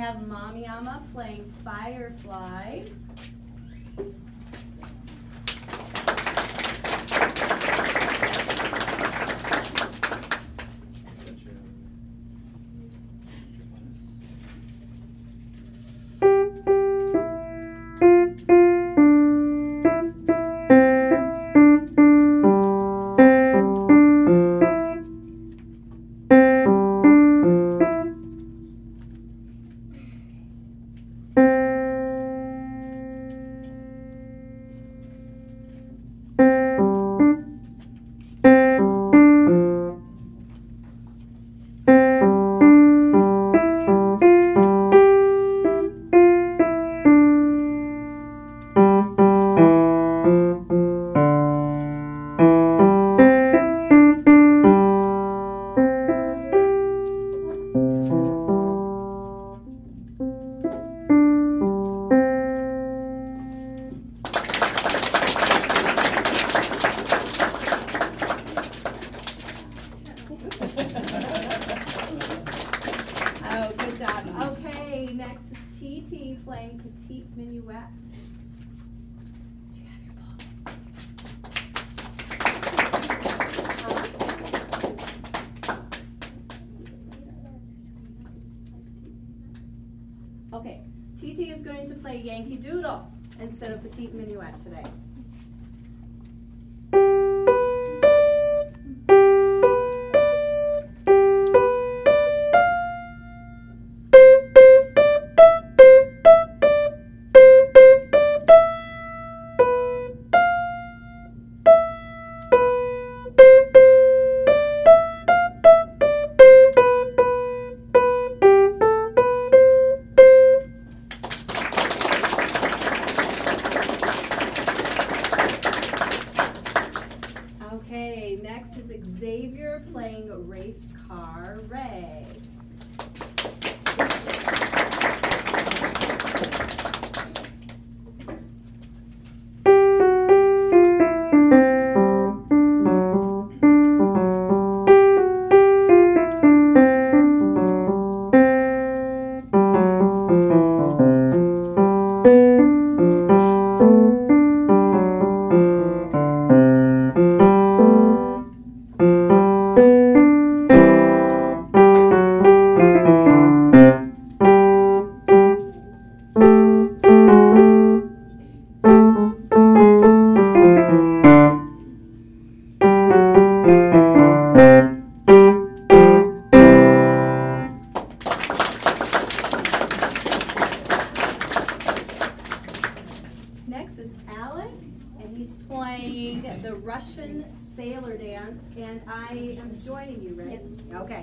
have Mommy Amma playing Fireflies. Oh, good job. Okay, next is TT playing Petite Minuet. Do you have your ball? Okay, TT is going to play Yankee Doodle instead of Petite Minuet today. Okay, next is Xavier playing Race Car Ray. Next is Alec, and he's playing the Russian Sailor Dance, and I am joining you, right? Yes. Okay.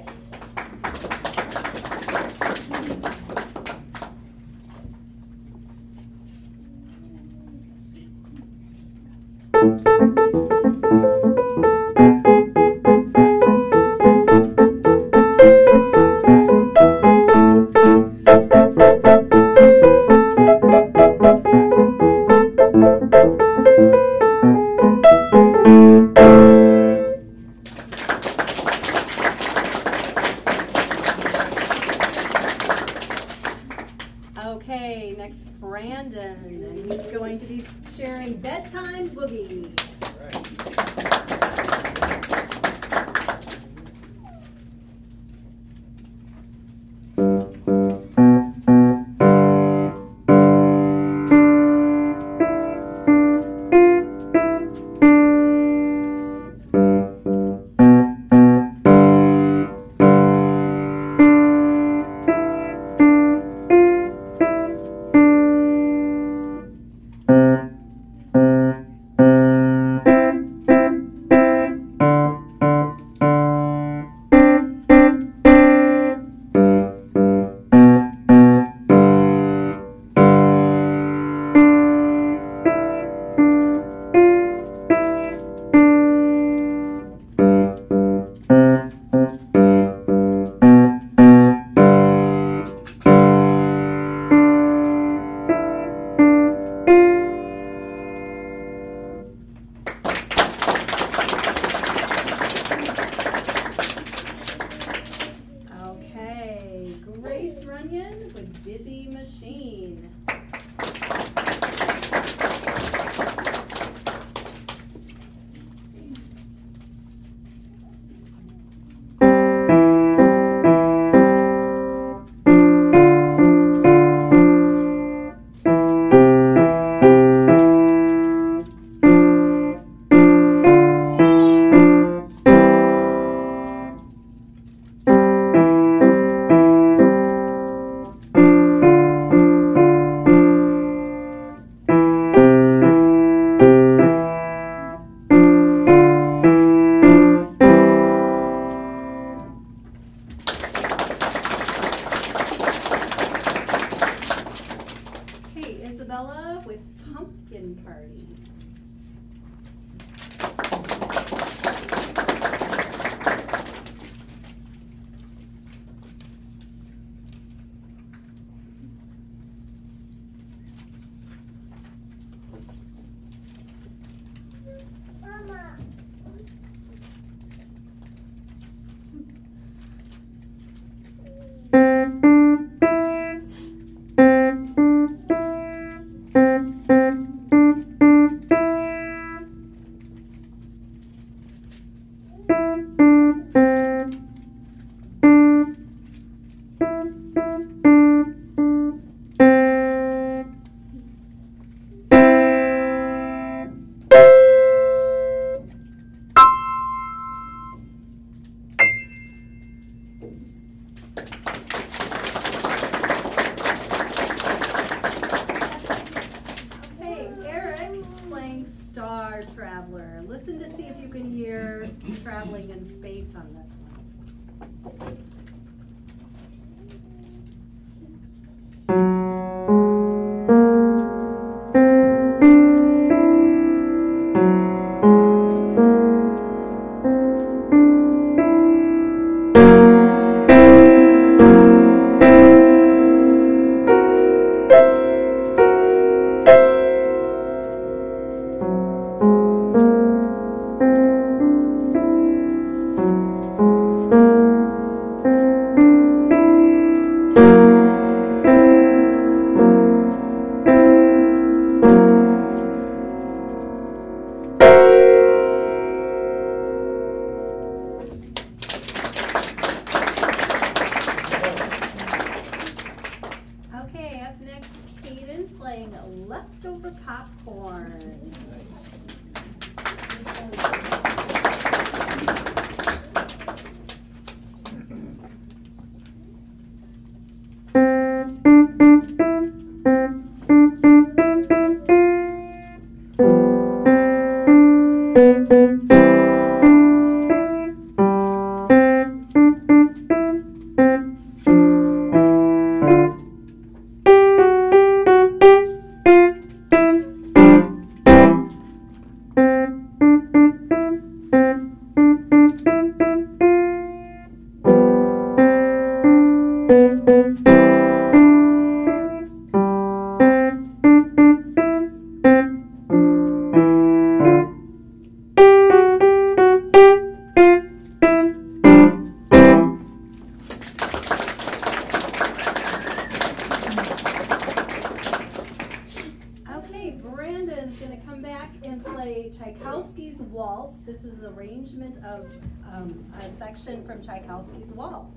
Okay, next Brandon, and he's going to be sharing Bedtime Boogie. Canyon with Busy Machine. Isabella with Pumpkin Party. Mama. Star Traveler. Listen to see if you can hear traveling in space on this one. Okay, up next, Kaden playing Leftover Popcorn. Brandon's going to come back and play Tchaikovsky's Waltz. This is an arrangement of a section from Tchaikovsky's Waltz.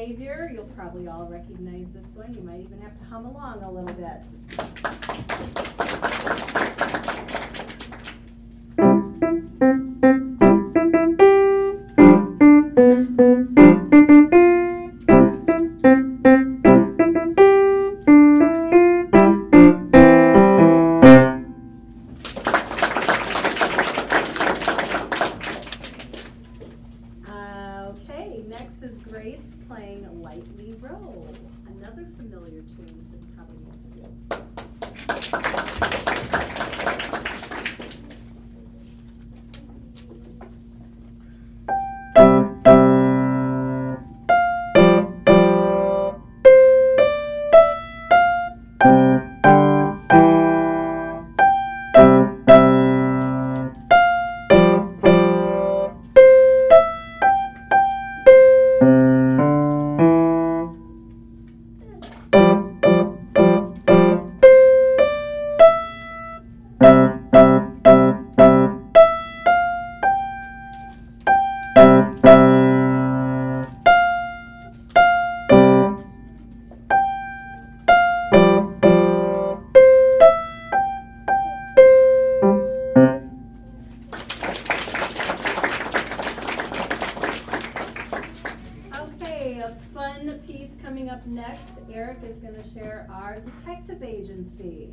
Savior. You'll probably all recognize this one. You might even have to hum along a little bit. Okay, next is Grace playing Lightly Roll, another familiar tune to probably most of you. A fun piece coming up next. Eric is going to share our detective agency.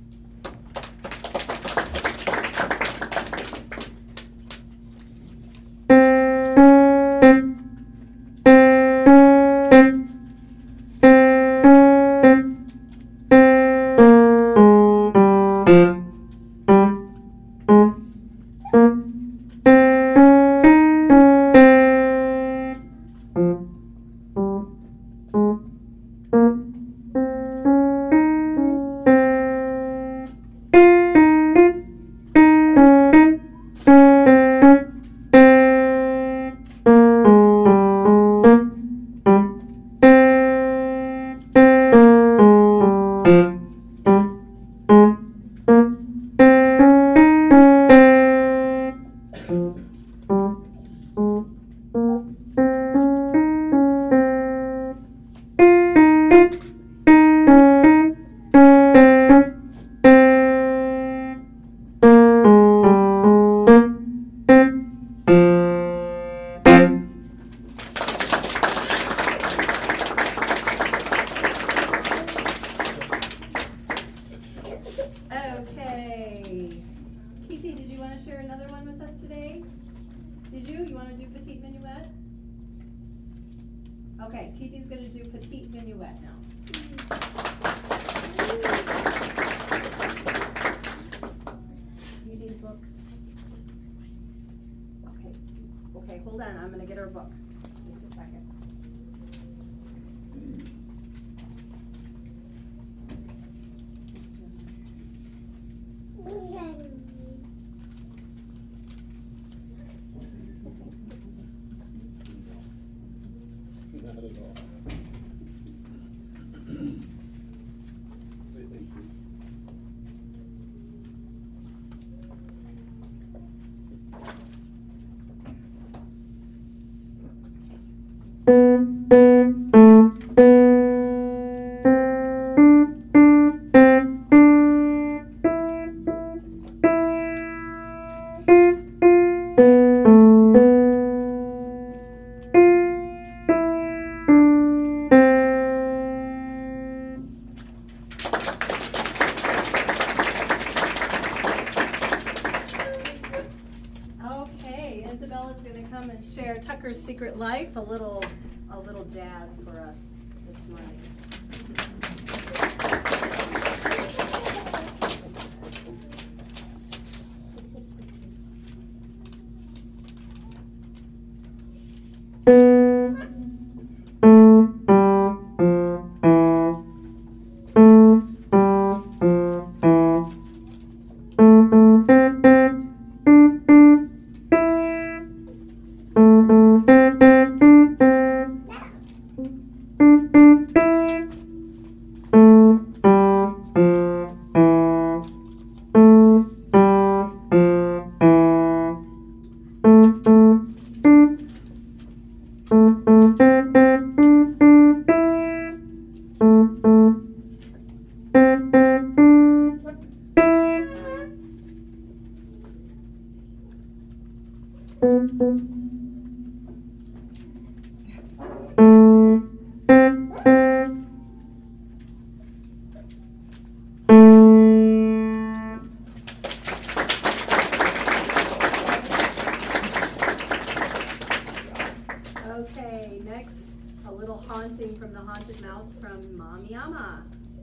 Okay. TT, did you want to share another one with us today? Did you? You want to do Petite Minuet? Okay, TT's going to do Petite Minuet now. You need a book? Okay. Okay, hold on. I'm going to get her a book. Just a second. Not at all. Thank you. Okay, Isabella's going to come and share Tucker's Secret Life, a little jazz for us this morning. little haunting from the haunted mouse from Mom Yama.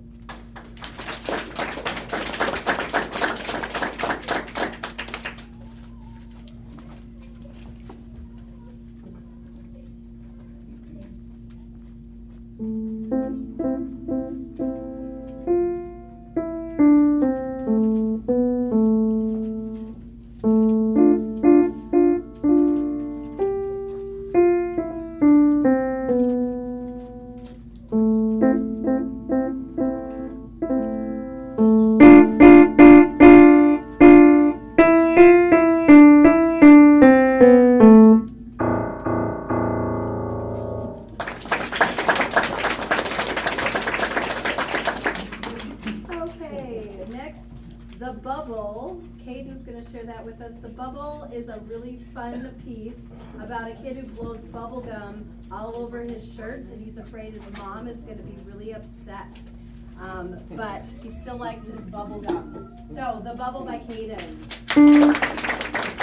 The Bubble, Caden's going to share that with us. The Bubble is a really fun piece about a kid who blows bubble gum all over his shirt, and he's afraid his mom is going to be really upset. But he still likes his bubble gum. So, The Bubble by Caden.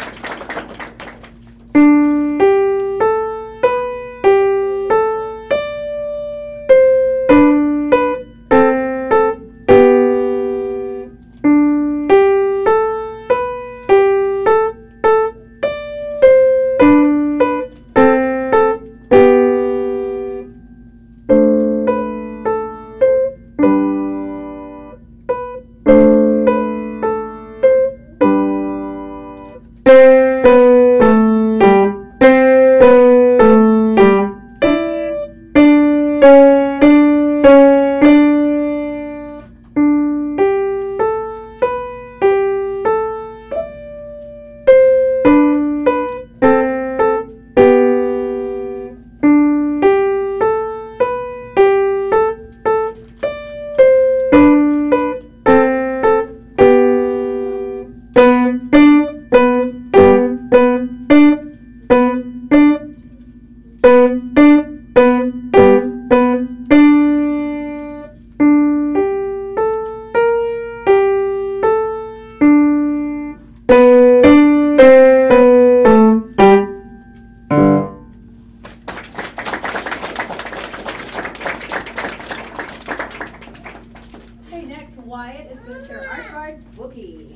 Wyatt is going to share Art Guard Bookie.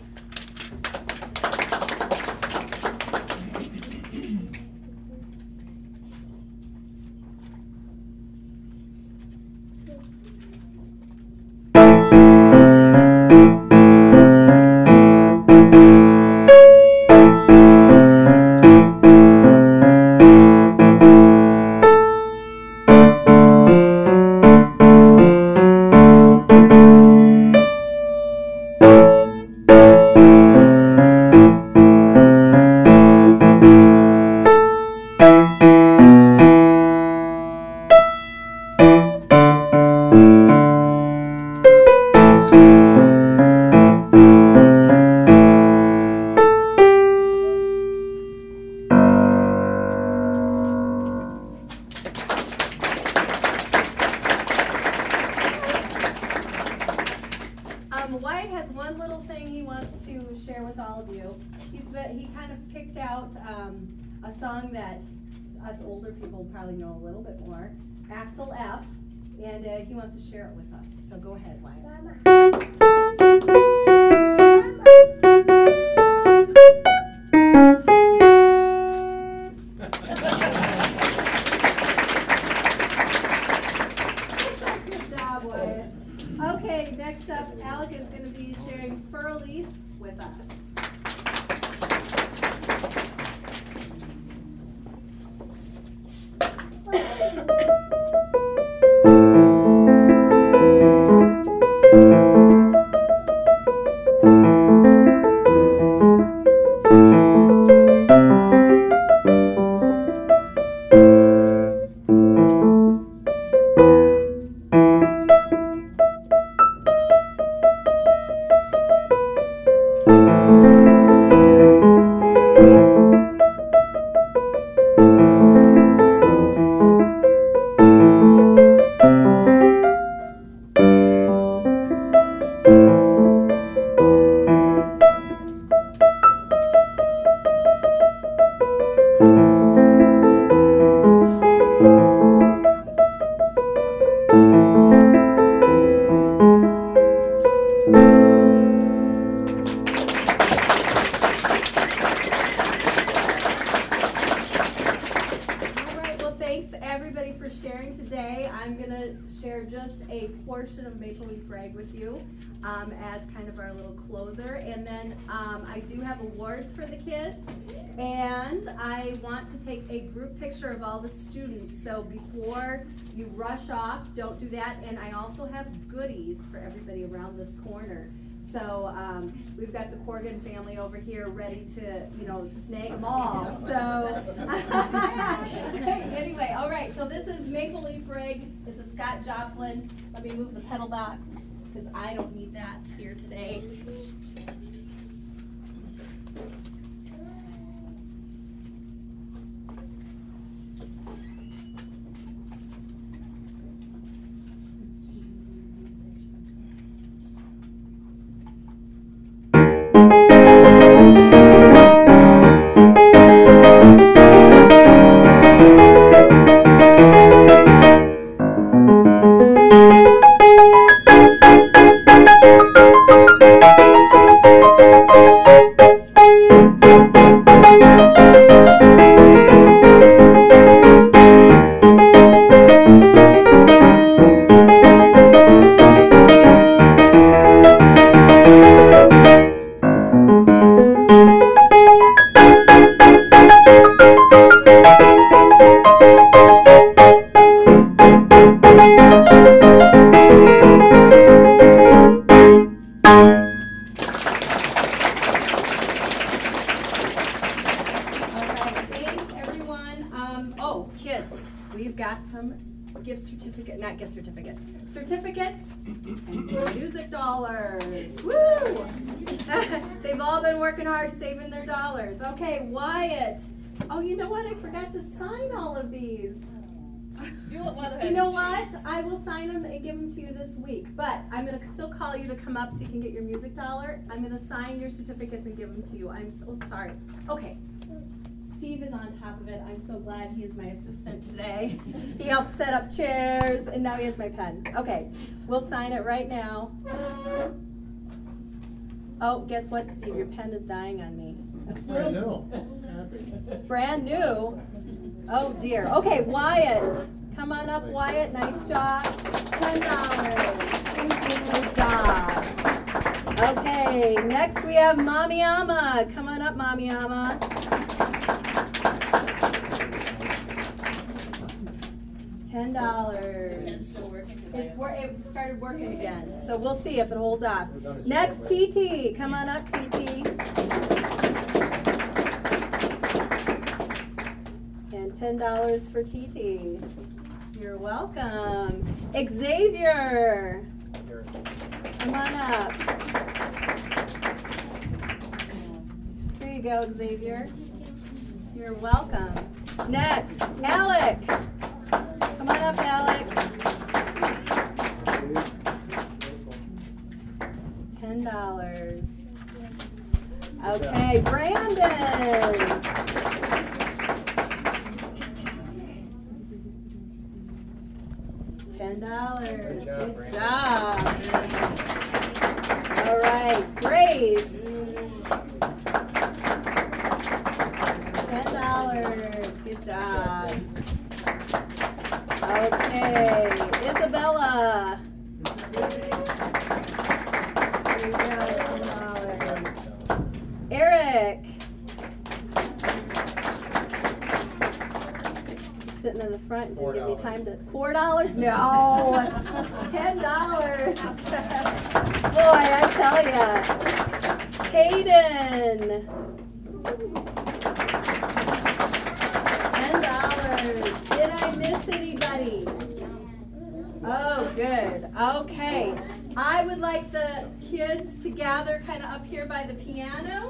Wyatt has one little thing he wants to share with all of you. He kind of picked out a song that us older people probably know a little bit more, Axel F, and he wants to share it with us. So go ahead, Wyatt. Good job, Wyatt. Okay, next up, Alec is going to be sharing Fur-Elise with us. today I'm going to share just a portion of Maple Leaf Rag with you as kind of our little closer. And then I do have awards for the kids. And I want to take a group picture of all the students. So before you rush off, don't do that. And I also have goodies for everybody around this corner. So we've got the Corgan family over here ready to, snag them all. So anyway, all right. So this is Maple Leaf Rig. This is Scott Joplin. Let me move the pedal box because I don't need that here today. Certificates and music dollars. Woo! They've all been working hard saving their dollars. Okay, Wyatt. Oh, you know what? I forgot to sign all of these. You know what? I will sign them and give them to you this week. But I'm going to still call you to come up so you can get your music dollar. I'm going to sign your certificates and give them to you. I'm so sorry. Okay. Steve is on top of it. I'm so glad he is my assistant today. He helped set up chairs, and now he has my pen. Okay, we'll sign it right now. Oh, guess what, Steve? Your pen is dying on me. I know. It's brand new. Oh, dear. Okay, Wyatt. Come on up, Wyatt. Nice job. $10. Good job. Okay, next we have Mommy Amma. Come on up, Mommy Amma. $10. It's still working. It started working again, so we'll see if it holds up. Next, TT. Come on up, TT. And $10 for TT. You're welcome. Xavier. Come on up. Here you go, Xavier. You're welcome. Next, Alec. Come on up, Alec. $10. Okay, Brandon. $10. Good job. All right, Grace. $10. Good job. Okay, Isabella. Here you go, $10. Eric. Sitting in the front, didn't give me time to. $4? No. $10. Boy, I tell ya. Caden. $10. Did I miss anybody? Oh, good. Okay. I would like the kids to gather kind of up here by the piano.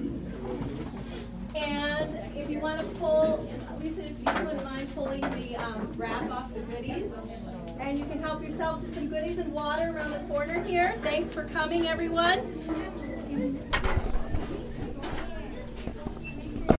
And if you want to pull, Lisa, if you wouldn't mind pulling the wrap off the goodies. And you can help yourself to some goodies and water around the corner here. Thanks for coming, everyone.